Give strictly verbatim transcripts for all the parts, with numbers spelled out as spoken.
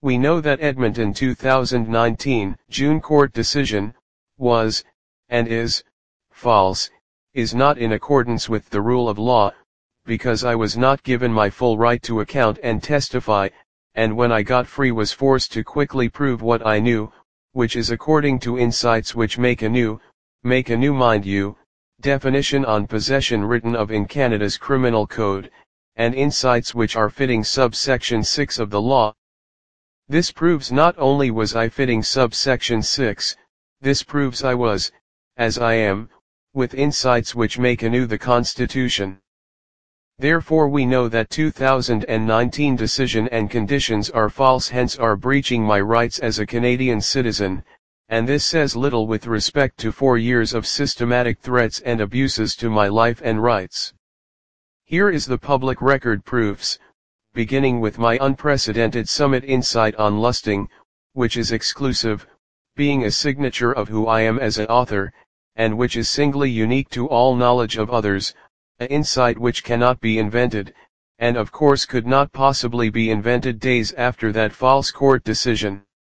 We know that Edmonton two thousand nineteen June court decision was, and is, false, is not in accordance with the rule of law, because I was not given my full right to account and testify, and when I got free was forced to quickly prove what I knew, which is according to insights which make anew, make anew mind you, definition on possession written of in Canada's Criminal Code, and insights which are fitting subsection six of the law. This proves not only was I fitting subsection six, this proves I was, as I am, with insights which make anew the Constitution. Therefore we know that two thousand nineteen decision and conditions are false, hence are breaching my rights as a Canadian citizen, and this says little with respect to four years of systematic threats and abuses to my life and rights. Here is the public record proofs, beginning with my unprecedented summit insight on lusting, which is exclusive, being a signature of who I am as an author, and which is singly unique to all knowledge of others, an insight which cannot be invented, and of course could not possibly be invented days after that false court decision.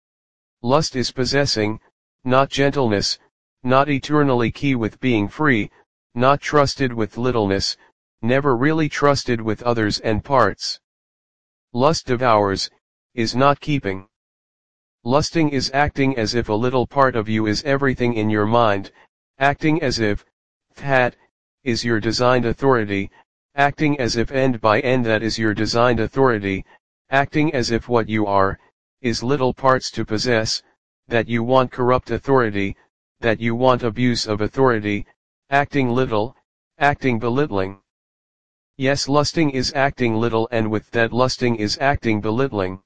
Lust is possessing, not gentleness, not eternally key with being free, not trusted with littleness, never really trusted with others and parts. Lust devours, is not keeping. Lusting is acting as if a little part of you is everything in your mind, acting as if, that, is your designed authority, acting as if end by end that is your designed authority, acting as if what you are, is little parts to possess, that you want corrupt authority, that you want abuse of authority, acting little, acting belittling. Yes, lusting is acting little, and with that lusting is acting belittling.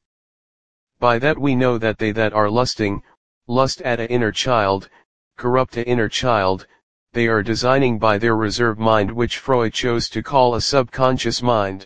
By that we know that they that are lusting, lust at a inner child, corrupt a inner child, they are designing by their reserve mind, which Freud chose to call a subconscious mind.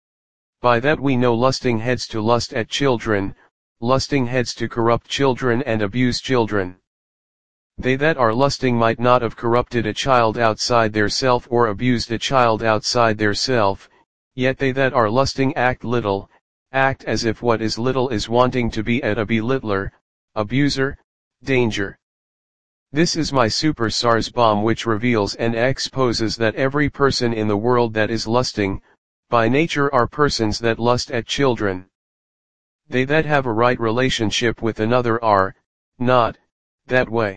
By that we know lusting heads to lust at children, lusting heads to corrupt children and abuse children. They that are lusting might not have corrupted a child outside their self or abused a child outside their self, yet they that are lusting act little, act as if what is little is wanting to be at a belittler, abuser, danger. This is my super S A R S bomb, which reveals and exposes that every person in the world that is lusting, by nature are persons that lust at children. They that have a right relationship with another are, not, that way.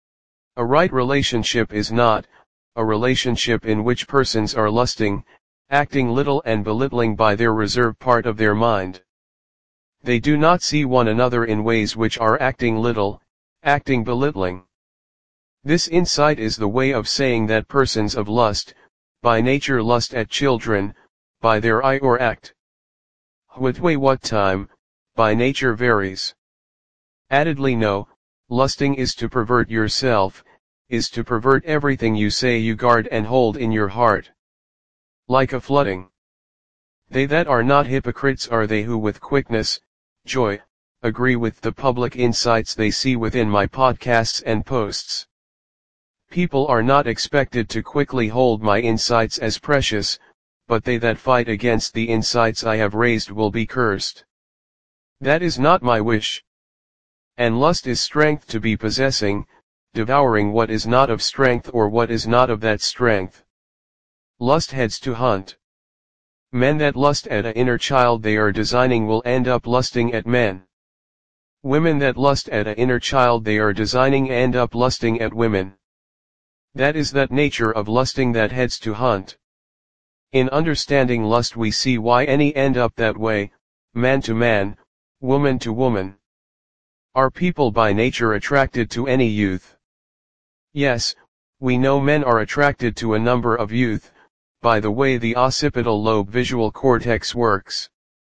A right relationship is not, a relationship in which persons are lusting, acting little and belittling by their reserve part of their mind. They do not see one another in ways which are acting little, acting belittling. This insight is the way of saying that persons of lust, by nature lust at children, by their eye or act. What way, what time, by nature varies. Addedly no, lusting is to pervert yourself, is to pervert everything you say you guard and hold in your heart. Like a flooding. They that are not hypocrites are they who with quickness, joy, agree with the public insights they see within my podcasts and posts. People are not expected to quickly hold my insights as precious, but they that fight against the insights I have raised will be cursed. That is not my wish. And lust is strength to be possessing, devouring what is not of strength or what is not of that strength. Lust heads to hunt. Men that lust at a inner child they are designing will end up lusting at men. Women that lust at a inner child they are designing end up lusting at women. That is that nature of lusting that heads to hunt. In understanding lust we see why any end up that way, man to man, woman to woman. Are people by nature attracted to any youth? Yes, we know men are attracted to a number of youth, by the way the occipital lobe visual cortex works.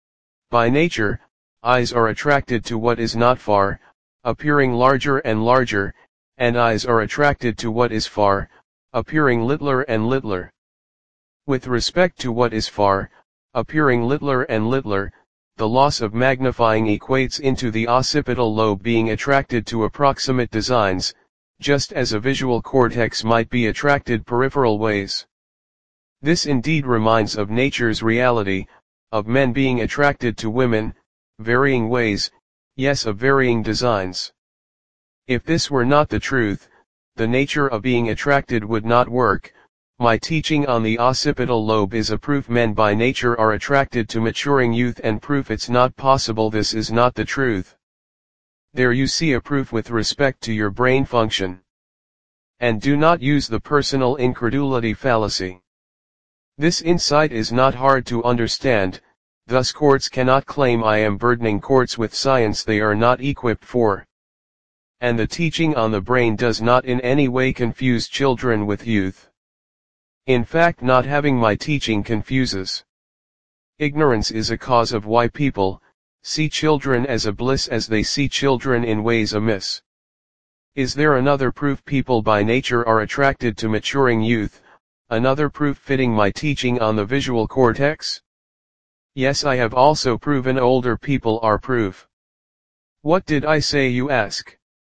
By nature, eyes are attracted to what is not far, appearing larger and larger, and eyes are attracted to what is far, appearing littler and littler. With respect to what is far, appearing littler and littler, the loss of magnifying equates into the occipital lobe being attracted to approximate designs, just as a visual cortex might be attracted peripheral ways. This indeed reminds of nature's reality, of men being attracted to women, varying ways, yes, of varying designs. If this were not the truth, the nature of being attracted would not work. My teaching on the occipital lobe is a proof men by nature are attracted to maturing youth and proof it's not possible this is not the truth. There you see a proof with respect to your brain function. And do not use the personal incredulity fallacy. This insight is not hard to understand, thus courts cannot claim I am burdening courts with science they are not equipped for. And the teaching on the brain does not in any way confuse children with youth. In fact, not having my teaching confuses. Ignorance is a cause of why people see children as a bliss as they see children in ways amiss. Is there another proof people by nature are attracted to maturing youth, another proof fitting my teaching on the visual cortex? Yes, I have also proven older people are proof. What did I say, you ask?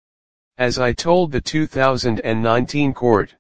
As I told the two thousand nineteen court,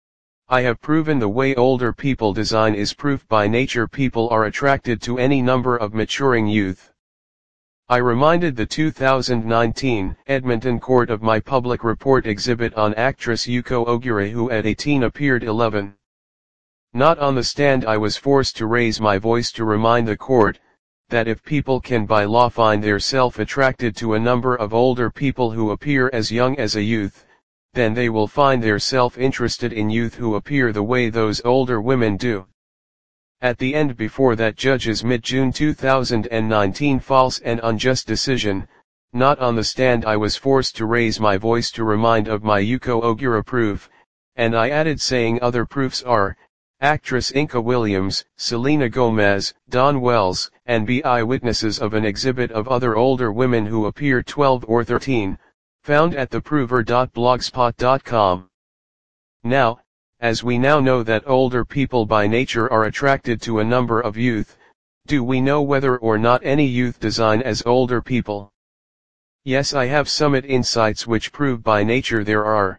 I have proven the way older people design is proof by nature people are attracted to any number of maturing youth. I reminded the two thousand nineteen Edmonton court of my public report exhibit on actress Yuko Ogure who at eighteen appeared eleven. Not on the stand I was forced to raise my voice to remind the court, that if people can by law find their self attracted to a number of older people who appear as young as a youth, then they will find their self interested in youth who appear the way those older women do. At the end before that judge's mid-June two thousand nineteen false and unjust decision, not on the stand I was forced to raise my voice to remind of my Yuko Ogura proof, and I added saying other proofs are, actress Inka Williams, Selena Gomez, Dawn Wells, and be eyewitnesses of an exhibit of other older women who appear twelve or thirteen, found at the prover dot blogspot dot com. Now, as we now know that older people by nature are attracted to a number of youth, do we know whether or not any youth design as older people? Yes, I have some insights which prove by nature there are.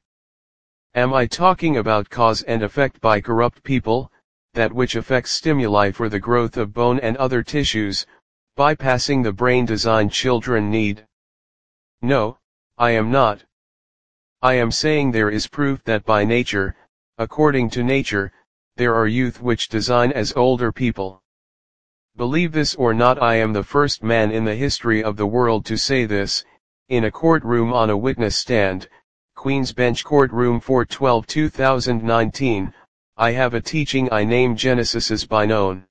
Am I talking about cause and effect by corrupt people, that which affects stimuli for the growth of bone and other tissues, bypassing the brain design children need? No, I am not. I am saying there is proof that by nature, according to nature, there are youth which design as older people. Believe this or not, I am the first man in the history of the world to say this, in a courtroom on a witness stand, Queen's Bench Courtroom four twelve two thousand nineteen, I have a teaching I name Genesis's by known.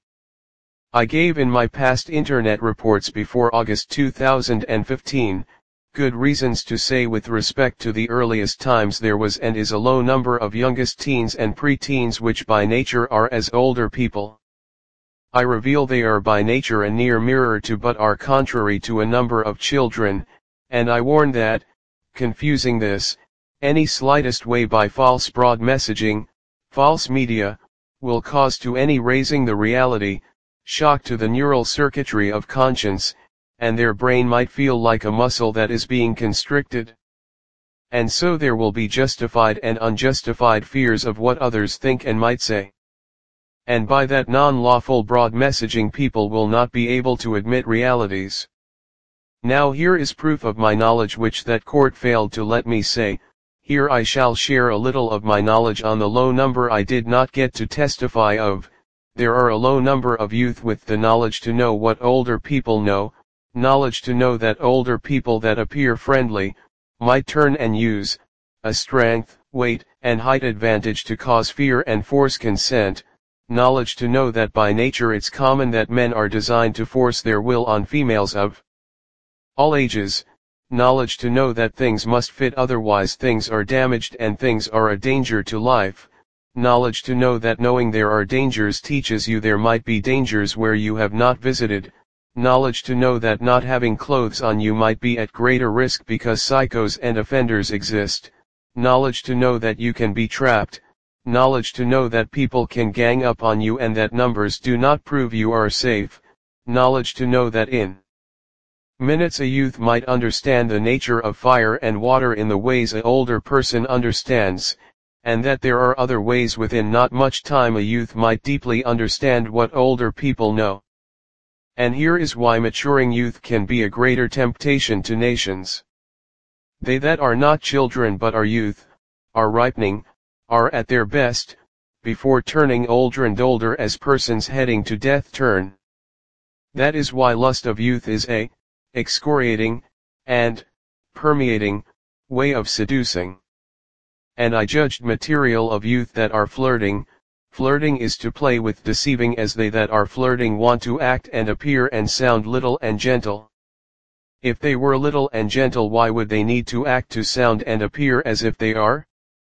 I gave in my past internet reports before August two thousand fifteen, good reasons to say with respect to the earliest times there was and is a low number of youngest teens and pre-teens which by nature are as older people. I reveal they are by nature a near mirror to but are contrary to a number of children, and I warn that, confusing this, any slightest way by false broad messaging, false media, will cause to any raising the reality, shock to the neural circuitry of conscience, and their brain might feel like a muscle that is being constricted. And so there will be justified and unjustified fears of what others think and might say. And by that non-lawful broad messaging people will not be able to admit realities. Now here is proof of my knowledge which that court failed to let me say. Here I shall share a little of my knowledge on the low number I did not get to testify of. There are a low number of youth with the knowledge to know what older people know, knowledge to know that older people that appear friendly, might turn and use, a strength, weight, and height advantage to cause fear and force consent, knowledge to know that by nature it's common that men are designed to force their will on females of all ages, knowledge to know that things must fit otherwise things are damaged and things are a danger to life, knowledge to know that knowing there are dangers teaches you there might be dangers where you have not visited, knowledge to know that not having clothes on you might be at greater risk because psychos and offenders exist, knowledge to know that you can be trapped, knowledge to know that people can gang up on you and that numbers do not prove you are safe, knowledge to know that in minutes a youth might understand the nature of fire and water in the ways an older person understands, and that there are other ways within not much time a youth might deeply understand what older people know. And here is why maturing youth can be a greater temptation to nations. They that are not children but are youth, are ripening, are at their best, before turning older and older as persons heading to death turn. That is why lust of youth is a excoriating, and permeating, way of seducing. And I judged material of youth that are flirting. Flirting is to play with deceiving as they that are flirting want to act and appear and sound little and gentle. If they were little and gentle, why would they need to act to sound and appear as if they are?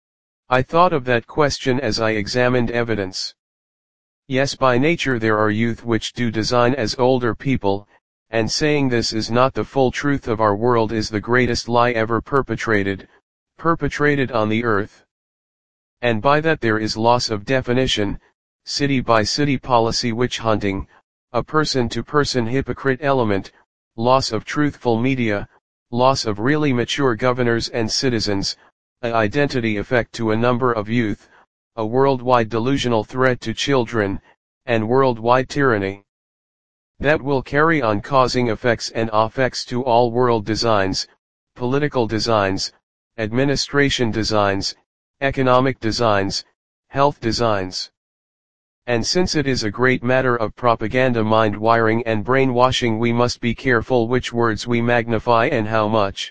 I thought of that question as I examined evidence. Yes, by nature there are youth which do design as older people, and saying this is not the full truth of our world is the greatest lie ever perpetrated, perpetrated on the earth. And by that there is loss of definition, city by city policy witch hunting, a person to person hypocrite element, loss of truthful media, loss of really mature governors and citizens, a identity effect to a number of youth, a worldwide delusional threat to children, and worldwide tyranny. That will carry on causing effects and affects to all world designs, political designs, administration designs, economic designs, health designs. And since it is a great matter of propaganda, mind wiring and brainwashing, we must be careful which words we magnify and how much.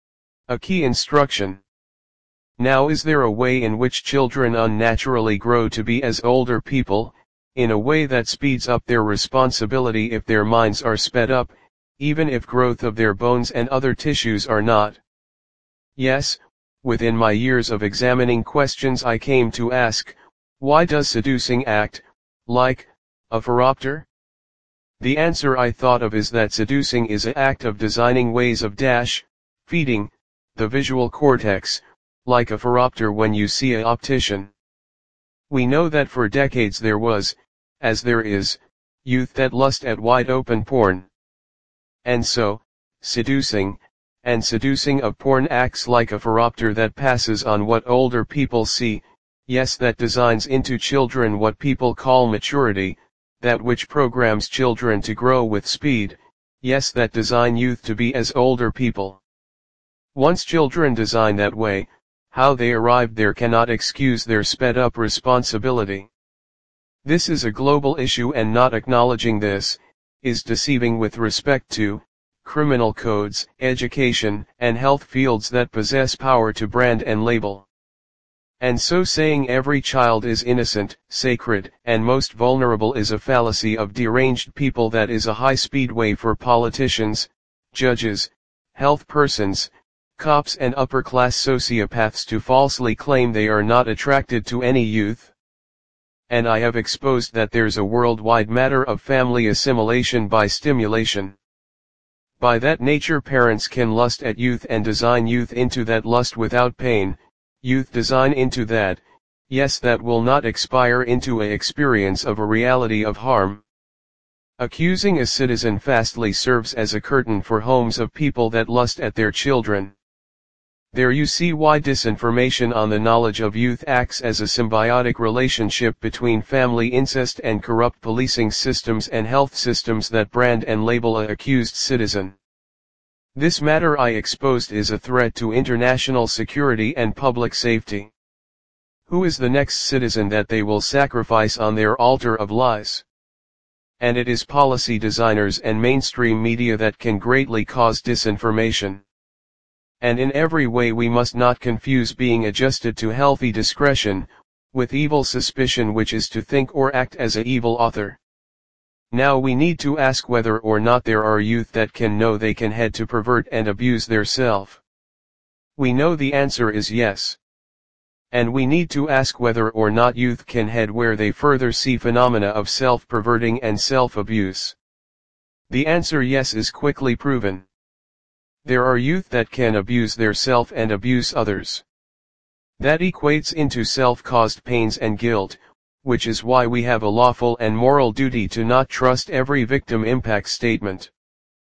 A key instruction. Now, is there a way in which children unnaturally grow to be as older people, in a way that speeds up their responsibility if their minds are sped up, even if growth of their bones and other tissues are not? Yes, within my years of examining questions I came to ask, why does seducing act like a phoropter? The answer I thought of is that seducing is an act of designing ways of dash, feeding, the visual cortex, like a phoropter when you see a optician. We know that for decades there was, as there is, youth that lust at wide open porn. And so, seducing, and seducing of porn acts like a phoropter that passes on what older people see, yes, that designs into children what people call maturity, that which programs children to grow with speed, yes, that design youth to be as older people. Once children design that way, how they arrived there cannot excuse their sped-up responsibility. This is a global issue, and not acknowledging this, is deceiving with respect to criminal codes, education, and health fields that possess power to brand and label. And so saying every child is innocent, sacred, and most vulnerable is a fallacy of deranged people that is a high-speed way for politicians, judges, health persons, cops and upper-class sociopaths to falsely claim they are not attracted to any youth. And I have exposed that there's a worldwide matter of family assimilation by stimulation. By that nature parents can lust at youth and design youth into that lust without pain, youth design into that, yes, that will not expire into a experience of a reality of harm. Accusing a citizen fastly serves as a curtain for homes of people that lust at their children. There you see why disinformation on the knowledge of youth acts as a symbiotic relationship between family incest and corrupt policing systems and health systems that brand and label a accused citizen. This matter I exposed is a threat to international security and public safety. Who is the next citizen that they will sacrifice on their altar of lies? And it is policy designers and mainstream media that can greatly cause disinformation. And in every way we must not confuse being adjusted to healthy discretion, with evil suspicion, which is to think or act as a evil author. Now we need to ask whether or not there are youth that can know they can head to pervert and abuse their self. We know the answer is yes. And we need to ask whether or not youth can head where they further see phenomena of self-perverting and self-abuse. The answer yes is quickly proven. There are youth that can abuse their self and abuse others. That equates into self-caused pains and guilt, which is why we have a lawful and moral duty to not trust every victim impact statement.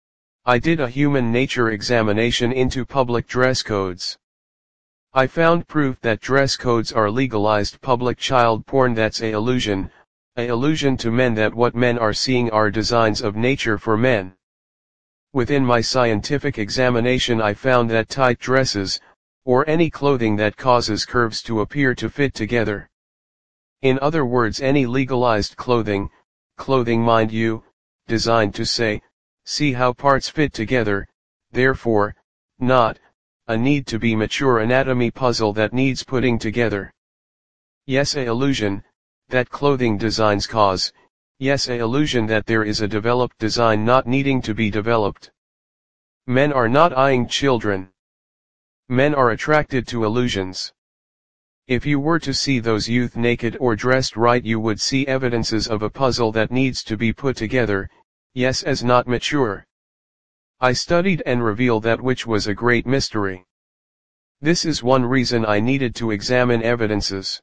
I did a human nature examination into public dress codes. I found proof that dress codes are legalized public child porn. That's a illusion, a illusion to men that what men are seeing are designs of nature for men. Within my scientific examination I found that tight dresses, or any clothing that causes curves to appear to fit together. In other words, any legalized clothing, clothing mind you, designed to say, see how parts fit together, therefore, not, a need to be mature anatomy puzzle that needs putting together. Yes, a illusion, that clothing designs cause, yes, a illusion that there is a developed design not needing to be developed. Men are not eyeing children. Men are attracted to illusions. If you were to see those youth naked or dressed right, you would see evidences of a puzzle that needs to be put together, yes, as not mature. I studied and revealed that which was a great mystery. This is one reason I needed to examine evidences.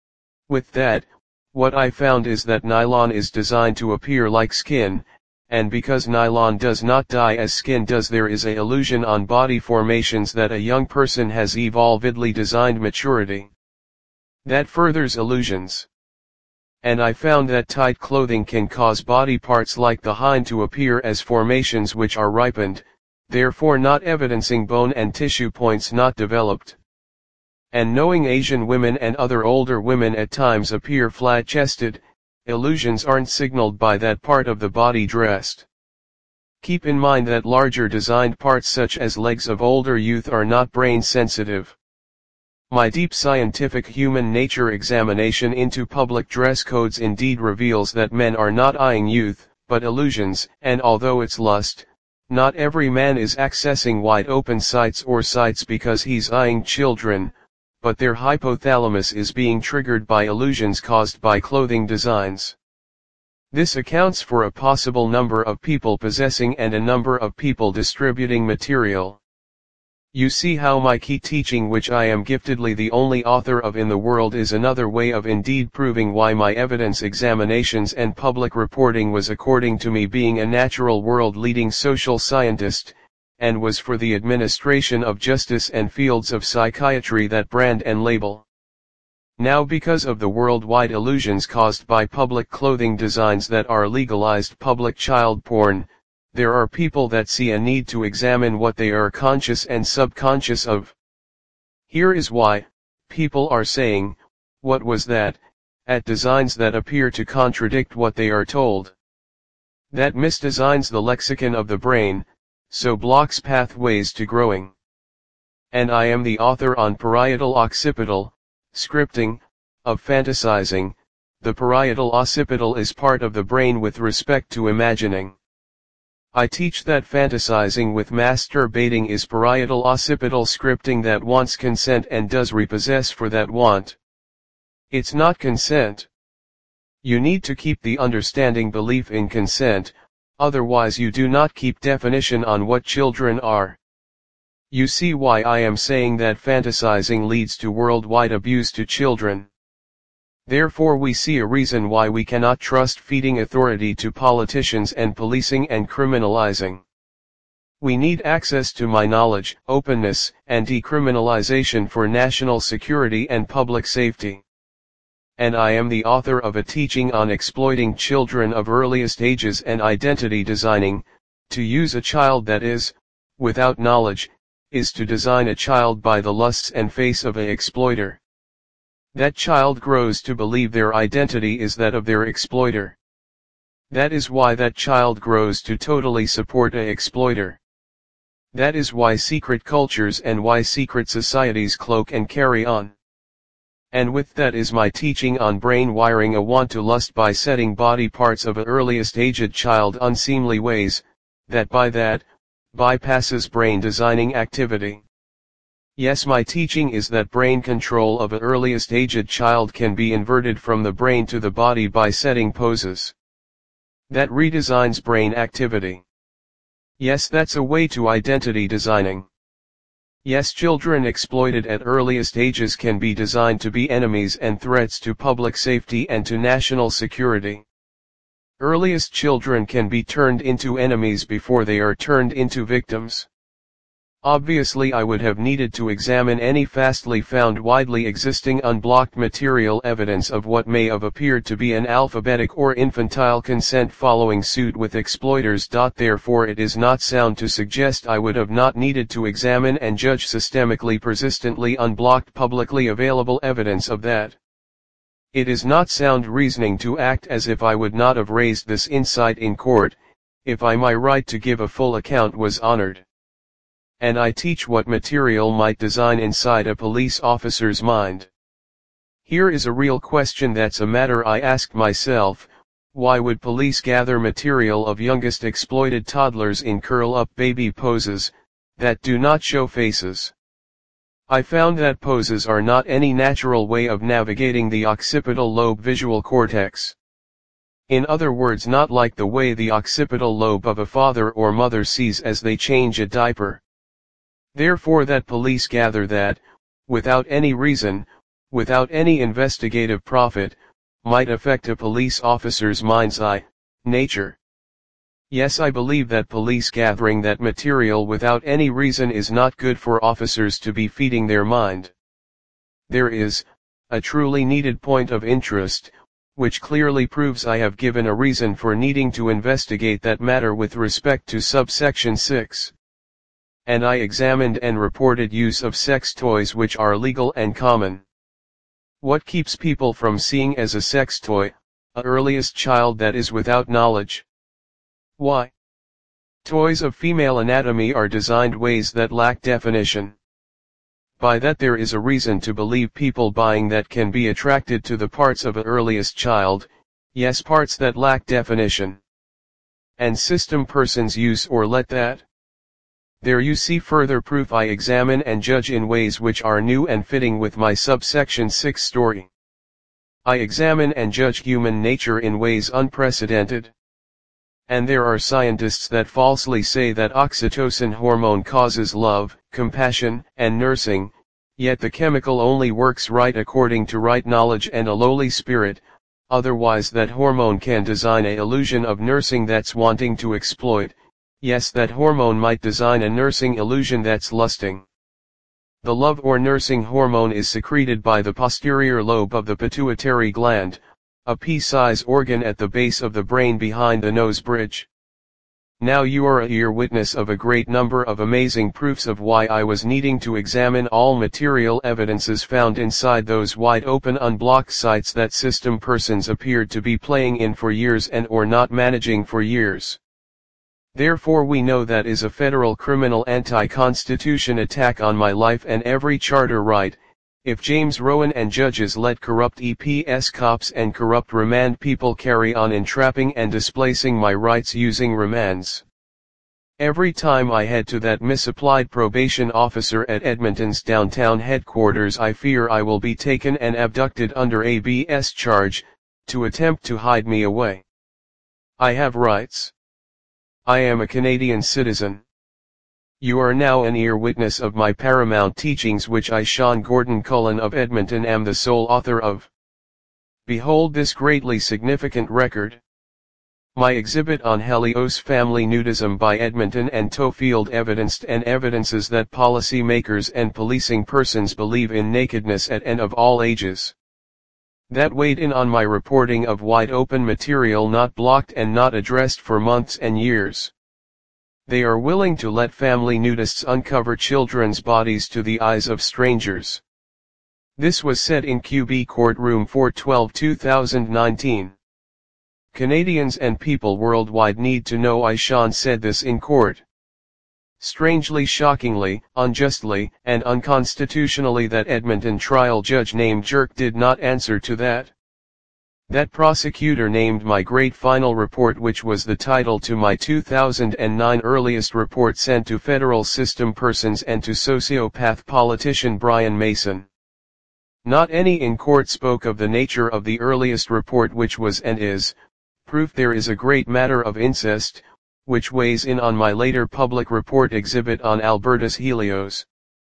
With that, what I found is that nylon is designed to appear like skin, and because nylon does not dye as skin does, there is a illusion on body formations that a young person has evolvedly designed maturity. That furthers illusions. And I found that tight clothing can cause body parts like the hind to appear as formations which are ripened, therefore not evidencing bone and tissue points not developed. And knowing Asian women and other older women at times appear flat-chested, illusions aren't signaled by that part of the body dressed. Keep in mind that larger designed parts such as legs of older youth are not brain sensitive. My deep scientific human nature examination into public dress codes indeed reveals that men are not eyeing youth, but illusions, and although it's lust, not every man is accessing wide open sites or sites because he's eyeing children, but their hypothalamus is being triggered by illusions caused by clothing designs. This accounts for a possible number of people possessing and a number of people distributing material. You see how my key teaching, which I am giftedly the only author of in the world, is another way of indeed proving why my evidence examinations and public reporting was according to me being a natural world leading social scientist, and was for the administration of justice and fields of psychiatry that brand and label. Now because of the worldwide illusions caused by public clothing designs that are legalized public child porn, there are people that see a need to examine what they are conscious and subconscious of. Here is why, people are saying, what was that, at designs that appear to contradict what they are told. That misdesigns the lexicon of the brain, so blocks pathways to growing. And I am the author on parietal occipital, scripting, of fantasizing. The parietal occipital is part of the brain with respect to imagining. I teach that fantasizing with masturbating is parietal occipital scripting that wants consent and does repossess for that want. It's not consent. You need to keep the understanding belief in consent, otherwise you do not keep definition on what children are. You see why I am saying that fantasizing leads to worldwide abuse to children. Therefore we see a reason why we cannot trust feeding authority to politicians and policing and criminalizing. We need access to my knowledge, openness, and decriminalization for national security and public safety. And I am the author of a teaching on exploiting children of earliest ages and identity designing. To use a child that is, without knowledge, is to design a child by the lusts and face of an exploiter. That child grows to believe their identity is that of their exploiter. That is why that child grows to totally support an exploiter. That is why secret cultures and why secret societies cloak and carry on. And with that is my teaching on brain wiring a want to lust by setting body parts of an earliest aged child unseemly ways, that by that, bypasses brain designing activity. Yes, my teaching is that brain control of an earliest aged child can be inverted from the brain to the body by setting poses. That redesigns brain activity. Yes, that's a way to identity designing. Yes, children exploited at earliest ages can be designed to be enemies and threats to public safety and to national security. Earliest children can be turned into enemies before they are turned into victims. Obviously I would have needed to examine any fastly found widely existing unblocked material evidence of what may have appeared to be an alphabetic or infantile consent following suit with exploiters. Therefore it is not sound to suggest I would have not needed to examine and judge systemically persistently unblocked publicly available evidence of that. It is not sound reasoning to act as if I would not have raised this insight in court, if I my right to give a full account was honored. And I teach what material might design inside a police officer's mind. Here is a real question that's a matter I asked myself: why would police gather material of youngest exploited toddlers in curl-up baby poses, that do not show faces? I found that poses are not any natural way of navigating the occipital lobe visual cortex. In other words, not like the way the occipital lobe of a father or mother sees as they change a diaper. Therefore that police gather that, without any reason, without any investigative profit, might affect a police officer's mind's eye, nature. Yes, I believe that police gathering that material without any reason is not good for officers to be feeding their mind. There is a truly needed point of interest, which clearly proves I have given a reason for needing to investigate that matter with respect to subsection six. And I examined and reported use of sex toys which are legal and common. What keeps people from seeing as a sex toy, a earliest child that is without knowledge? Why? Toys of female anatomy are designed ways that lack definition. By that there is a reason to believe people buying that can be attracted to the parts of a earliest child, yes, parts that lack definition. And system persons use or let that. There you see further proof I examine and judge in ways which are new and fitting with my subsection six story. I examine and judge human nature in ways unprecedented. And there are scientists that falsely say that oxytocin hormone causes love, compassion, and nursing, yet the chemical only works right according to right knowledge and a lowly spirit, otherwise that hormone can design a illusion of nursing that's wanting to exploit. Yes, that hormone might design a nursing illusion that's lusting. The love or nursing hormone is secreted by the posterior lobe of the pituitary gland, a pea-size organ at the base of the brain behind the nose bridge. Now you are a ear witness of a great number of amazing proofs of why I was needing to examine all material evidences found inside those wide-open unblocked sites that system persons appeared to be playing in for years and or not managing for years. Therefore we know that is a federal criminal anti-constitution attack on my life and every charter right, if James Rowan and judges let corrupt E P S cops and corrupt remand people carry on entrapping and displacing my rights using remands. Every time I head to that misapplied probation officer at Edmonton's downtown headquarters, I fear I will be taken and abducted under a B S charge, to attempt to hide me away. I have rights. I am a Canadian citizen. You are now an ear witness of my paramount teachings, which I, Sean Gordon Cullen of Edmonton, am the sole author of. Behold this greatly significant record. My exhibit on Helios family nudism by Edmonton and Tofield evidenced and evidences that policy makers and policing persons believe in nakedness at and of all ages. That weighed in on my reporting of wide-open material not blocked and not addressed for months and years. They are willing to let family nudists uncover children's bodies to the eyes of strangers. This was said in Q B Courtroom four twelve two thousand nineteen. Canadians and people worldwide need to know I, Sean, said this in court. Strangely, shockingly, unjustly, and unconstitutionally that Edmonton trial judge named Jerk did not answer to that. That prosecutor named my great final report, which was the title to my two thousand nine earliest report sent to federal system persons and to sociopath politician Brian Mason. Not any in court spoke of the nature of the earliest report, which was and is proof there is a great matter of incest, which weighs in on my later public report exhibit on Albertus Helios.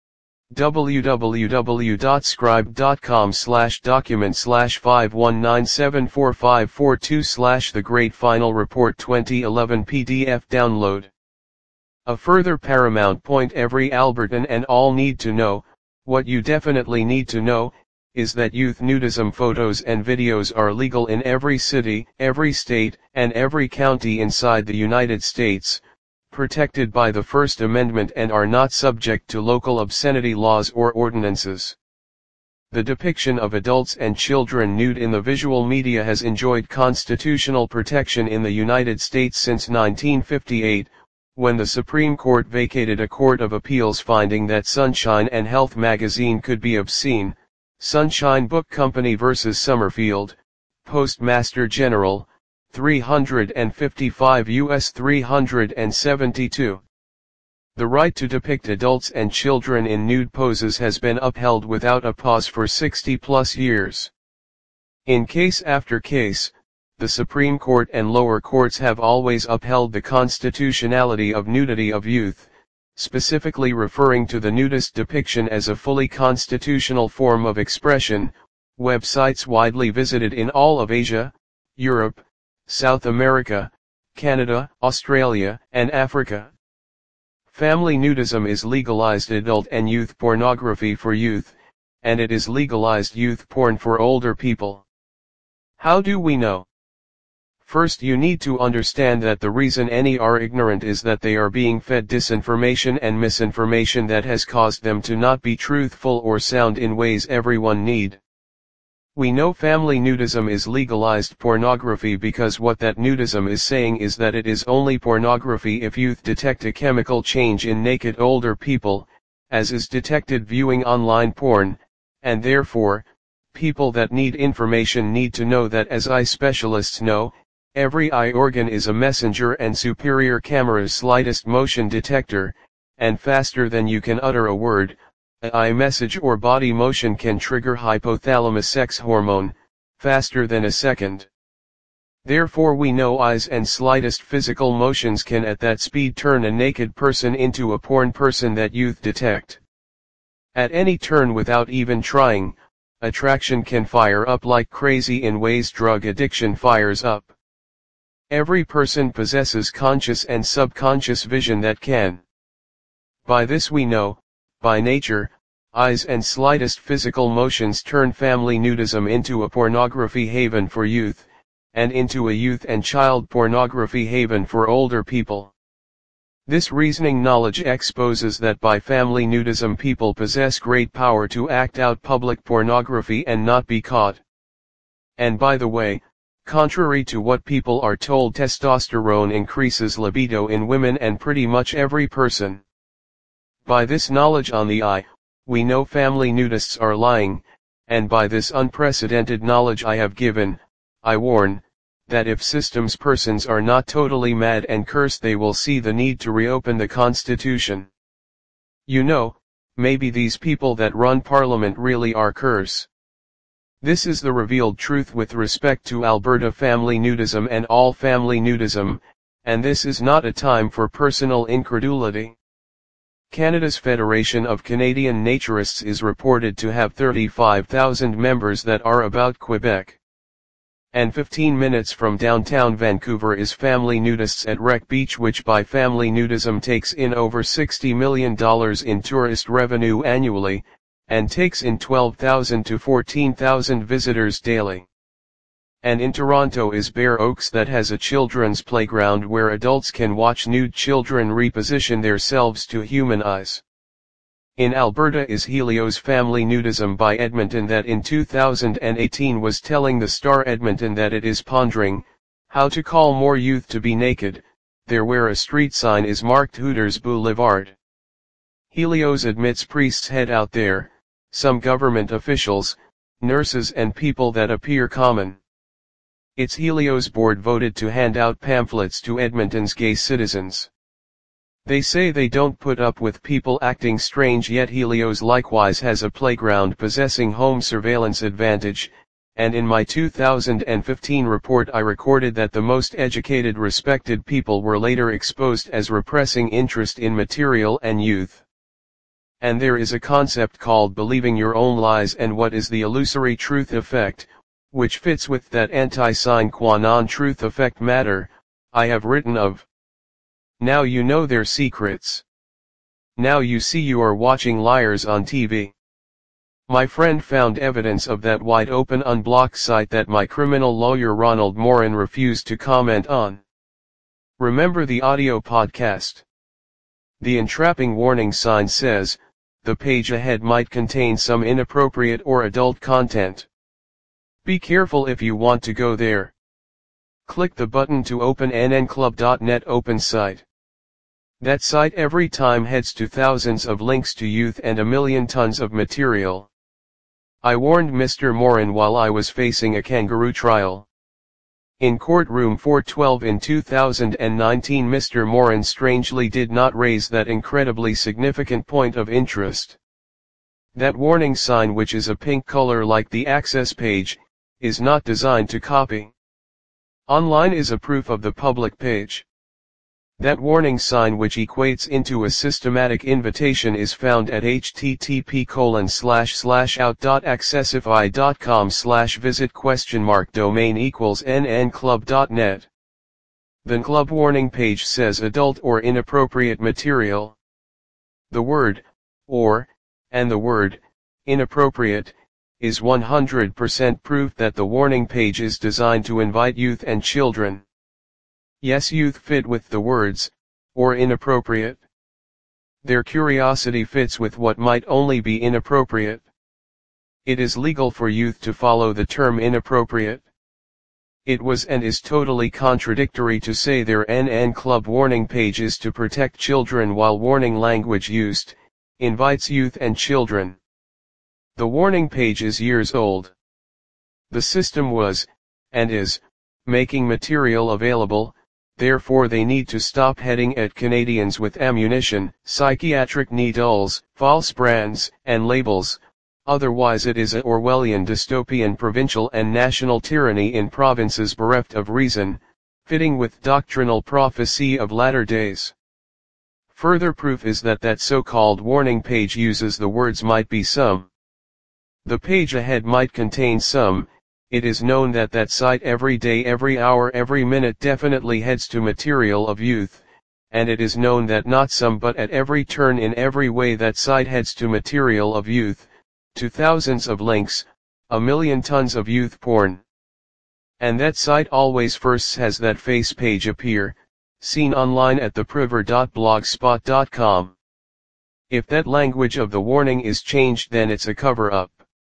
w w w dot scribe dot com slash document slash five one nine seven four five four two slash The Great Final Report twenty eleven P D F download. A further paramount point every Albertan and all need to know, what you definitely need to know, is that youth nudism photos and videos are legal in every city, every state, and every county inside the United States, protected by the First Amendment and are not subject to local obscenity laws or ordinances. The depiction of adults and children nude in the visual media has enjoyed constitutional protection in the United States since nineteen fifty-eight, when the Supreme Court vacated a Court of Appeals finding that Sunshine and Health magazine could be obscene. Sunshine Book Company versus Summerfield, Postmaster General, three fifty-five U S three seventy-two. The right to depict adults and children in nude poses has been upheld without a pause for sixty plus years. In case after case, the Supreme Court and lower courts have always upheld the constitutionality of nudity of youth, specifically referring to the nudist depiction as a fully constitutional form of expression. Websites widely visited in all of Asia, Europe, South America, Canada, Australia, and Africa. Family nudism is legalized adult and youth pornography for youth, and it is legalized youth porn for older people. How do we know? First, you need to understand that the reason any are ignorant is that they are being fed disinformation and misinformation that has caused them to not be truthful or sound in ways everyone need. We know family nudism is legalized pornography because what that nudism is saying is that it is only pornography if youth detect a chemical change in naked older people, as is detected viewing online porn, and therefore, people that need information need to know that, as eye specialists know, every eye organ is a messenger and superior camera's slightest motion detector, and faster than you can utter a word, a eye message or body motion can trigger hypothalamus sex hormone, faster than a second. Therefore we know eyes and slightest physical motions can at that speed turn a naked person into a porn person that youth detect. At any turn without even trying, attraction can fire up like crazy in ways drug addiction fires up. Every person possesses conscious and subconscious vision that can. By this we know, by nature, eyes and slightest physical motions turn family nudism into a pornography haven for youth, and into a youth and child pornography haven for older people. This reasoning knowledge exposes that by family nudism people possess great power to act out public pornography and not be caught. And by the way, contrary to what people are told, testosterone increases libido in women and pretty much every person. By this knowledge on the eye, we know family nudists are lying, and by this unprecedented knowledge I have given, I warn, that if systems persons are not totally mad and cursed they will see the need to reopen the Constitution. You know, maybe these people that run Parliament really are curse. This is the revealed truth with respect to Alberta family nudism and all family nudism, and this is not a time for personal incredulity. Canada's Federation of Canadian Naturists is reported to have thirty-five thousand members that are about Quebec. And fifteen minutes from downtown Vancouver is Family Nudists at Wreck Beach, which by family nudism takes in over sixty million dollars in tourist revenue annually, and takes in twelve thousand to fourteen thousand visitors daily. And in Toronto is Bare Oaks, that has a children's playground where adults can watch nude children reposition themselves to human eyes. In Alberta is Helios Family Nudism by Edmonton, that in two thousand eighteen was telling the Star Edmonton that it is pondering how to call more youth to be naked, there where a street sign is marked Hooters Boulevard. Helios admits priests head out there, some government officials, nurses and people that appear common. Its Helios board voted to hand out pamphlets to Edmonton's gay citizens. They say they don't put up with people acting strange, yet Helios likewise has a playground possessing home surveillance advantage, and in my two thousand fifteen report I recorded that the most educated respected people were later exposed as repressing interest in material and youth. And there is a concept called believing your own lies and what is the illusory truth effect, which fits with that anti-sine qua non truth effect matter, I have written of. Now you know their secrets. Now you see you are watching liars on T V. My friend found evidence of that wide-open unblocked site that my criminal lawyer Ronald Morin refused to comment on. Remember the audio podcast? The entrapping warning sign says, the page ahead might contain some inappropriate or adult content. Be careful if you want to go there. Click the button to open N N club dot net open site. That site every time heads to thousands of links to youth and a million tons of material. I warned Mister Morin while I was facing a kangaroo trial. In courtroom four twelve in two thousand nineteen, Mister Morin strangely did not raise that incredibly significant point of interest. That warning sign, which is a pink color like the access page, is not designed to copy. Online is a proof of the public page. That warning sign, which equates into a systematic invitation, is found at http colon slash slash out dot accessify dot com slash visit question mark domain equals nnclub dot net. The club warning page says adult or inappropriate material. The word, or, and the word, inappropriate, is one hundred percent proof that the warning page is designed to invite youth and children. Yes, youth fit with the words, or inappropriate. Their curiosity fits with what might only be inappropriate. It is legal for youth to follow the term inappropriate. It was and is totally contradictory to say their N N Club warning page is to protect children while warning language used, invites youth and children. The warning page is years old. The system was, and is, making material available. Therefore they need to stop heading at Canadians with ammunition, psychiatric needles, false brands, and labels, otherwise it is a Orwellian dystopian provincial and national tyranny in provinces bereft of reason, fitting with doctrinal prophecy of latter days. Further proof is that that so-called warning page uses the words might be some. The page ahead might contain some. It is known that that site every day, every hour, every minute definitely heads to material of youth, and it is known that not some but at every turn in every way that site heads to material of youth, to thousands of links, a million tons of youth porn. And that site always first has that face page appear, seen online at the priver dot blogspot dot com. If that language of the warning is changed, then it's a cover-up.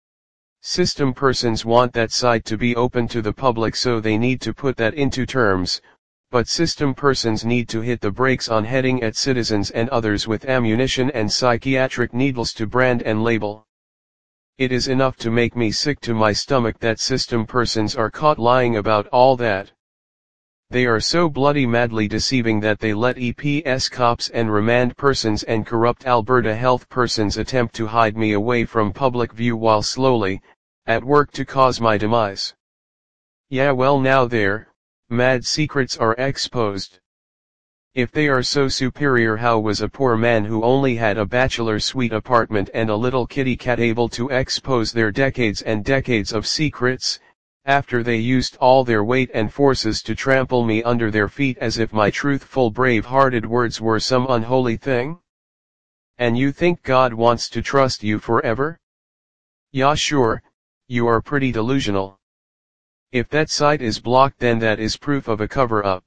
System persons want that site to be open to the public, so they need to put that into terms, but system persons need to hit the brakes on heading at citizens and others with ammunition and psychiatric needles to brand and label. It is enough to make me sick to my stomach that system persons are caught lying about all that. They are so bloody madly deceiving that they let E P S cops and remand persons and corrupt Alberta health persons attempt to hide me away from public view while slowly, at work to cause my demise. Yeah, well, now their mad secrets are exposed. If they are so superior, how was a poor man who only had a bachelor suite apartment and a little kitty cat able to expose their decades and decades of secrets, after they used all their weight and forces to trample me under their feet as if my truthful, brave-hearted words were some unholy thing? And you think God wants to trust you forever? Yeah, sure, you are pretty delusional. If that site is blocked, then that is proof of a cover-up.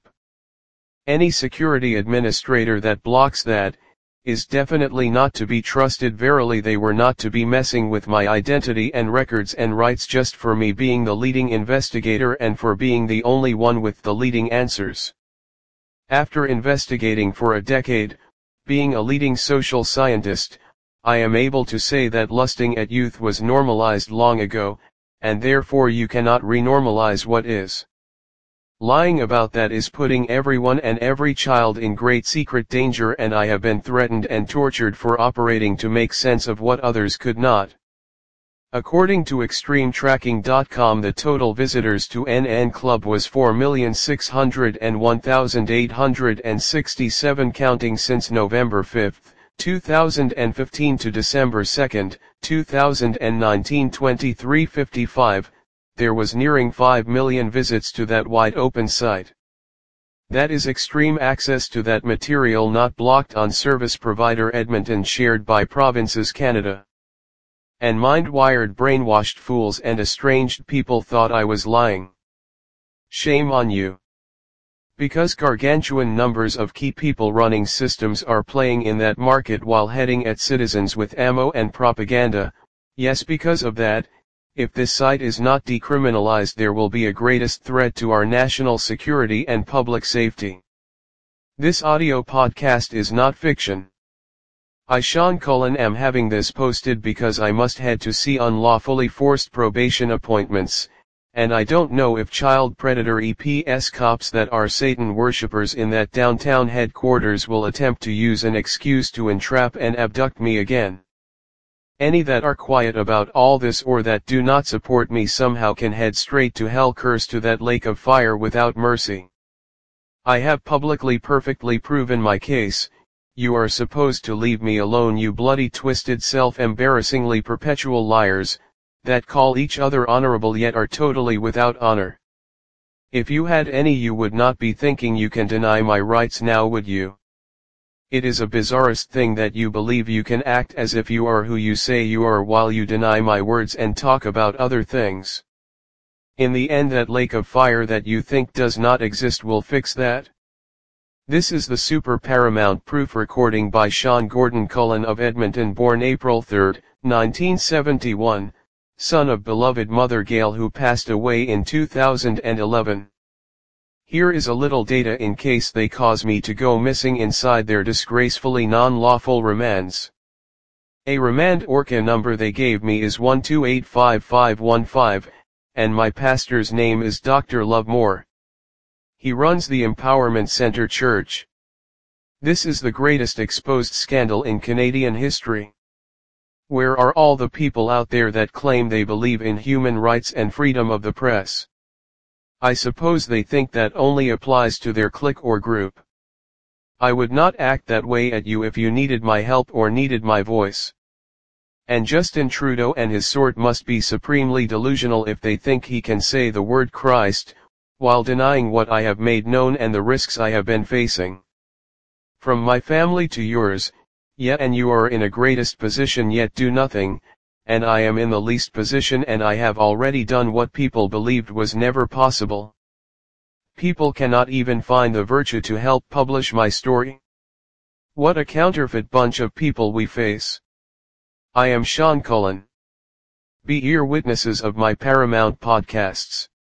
Any security administrator that blocks that, is definitely not to be trusted. Verily, they were not to be messing with my identity and records and rights just for me being the leading investigator and for being the only one with the leading answers. After investigating for a decade, being a leading social scientist, I am able to say that lusting at youth was normalized long ago, and therefore you cannot renormalize what is. Lying about that is putting everyone and every child in great secret danger, and I have been threatened and tortured for operating to make sense of what others could not. According to extreme tracking dot com, the total visitors to N N Club was four million six hundred one thousand eight hundred sixty-seven, counting since November fifth, two thousand fifteen to December second, two thousand nineteen, twenty-three fifty-five. There was nearing five million visits to that wide open site. That is extreme access to that material not blocked on service provider Edmonton shared by Provinces Canada. And mind-wired brainwashed fools and estranged people thought I was lying. Shame on you. Because gargantuan numbers of key people running systems are playing in that market while heading at citizens with ammo and propaganda, yes, because of that, if this site is not decriminalized, there will be a greatest threat to our national security and public safety. This audio podcast is not fiction. I, Sean Cullen, am having this posted because I must head to see unlawfully forced probation appointments, and I don't know if child predator E P S cops that are Satan worshippers in that downtown headquarters will attempt to use an excuse to entrap and abduct me again. Any that are quiet about all this or that do not support me somehow can head straight to hell, curse to that lake of fire without mercy. I have publicly perfectly proven my case. You are supposed to leave me alone, you bloody twisted self-embarrassingly perpetual liars, that call each other honorable yet are totally without honor. If you had any, you would not be thinking you can deny my rights now, would you? It is a bizarrest thing that you believe you can act as if you are who you say you are while you deny my words and talk about other things. In the end, that lake of fire that you think does not exist will fix that. This is the super paramount proof recording by Sean Gordon Cullen of Edmonton, born April third, nineteen seventy-one, son of beloved Mother Gail who passed away in two thousand eleven. Here is a little data in case they cause me to go missing inside their disgracefully non-lawful remands. A remand ORCA number they gave me is one two eight five five one five, and my pastor's name is Doctor Lovemore. He runs the Empowerment Center Church. This is the greatest exposed scandal in Canadian history. Where are all the people out there that claim they believe in human rights and freedom of the press? I suppose they think that only applies to their clique or group. I would not act that way at you if you needed my help or needed my voice. And Justin Trudeau and his sort must be supremely delusional if they think he can say the word Christ, while denying what I have made known and the risks I have been facing. From my family to yours, yet and you are in a greatest position yet do nothing, and I am in the least position and I have already done what people believed was never possible. People cannot even find the virtue to help publish my story. What a counterfeit bunch of people we face. I am Sean Cullen. Be ear witnesses of my Paramount podcasts.